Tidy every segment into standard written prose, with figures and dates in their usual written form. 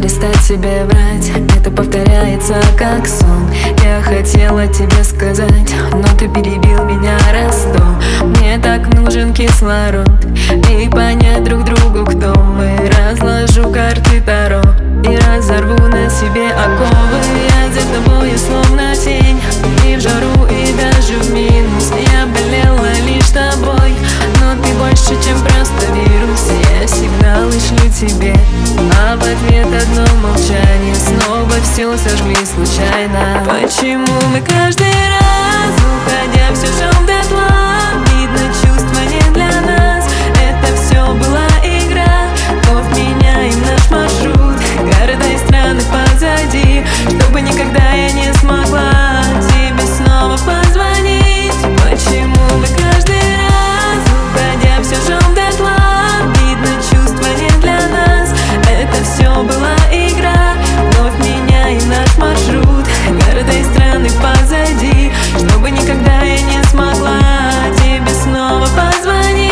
перестать себе врать, это повторяется как сон. Я хотела тебе сказать, но ты перебил меня раз сто. Мне так нужен кислород и понять друг другу, кто мы. Разложу карты Таро и разорву на себе оковы. Я за тобою словно тень, и в жару, и даже в минус. Я болела лишь тобой, но ты больше, чем просто вирус. Я сигналы шлю тебе, а в ответ одно молчание. Снова все сожгли случайно. Почему мы каждый раз, уходя, все жжем дотла? Видно, чувства не для нас, это все была игра. Вновь меняем наш маршрут, города и страны позади, чтобы никогда я не смогла тебе снова позвонить. Почему мы каждый раз, уходя, все жжем дотла? Видно, чувства не для нас, это все была игра. Вновь меняем наш маршрут, города и страны позади, чтобы никогда я не смогла тебе снова позвонить.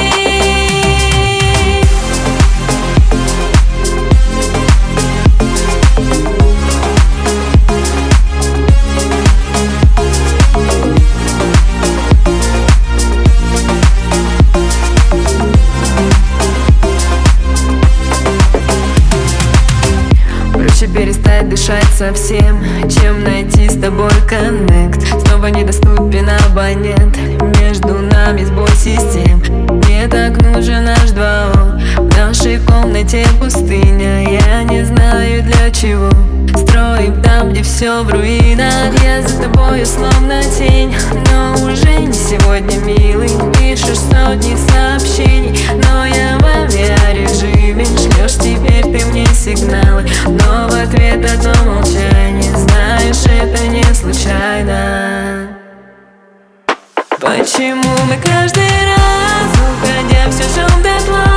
Перестать дышать совсем, чем найти с тобой коннект. Снова недоступен абонент, между нами сбой систем. Мне так нужен наш 2O, в нашей комнате пустыня. Я не знаю для чего строим там, где все в руинах. Я за тобою словно тень, но уже не сегодня, милый. Пишешь сотни сообщений, но я в авиарежиме. Шлешь теперь ты мне сигналы, но в ответ одно молчание. Знаешь, это не случайно. Почему мы каждый раз, уходя, все жжем дотла?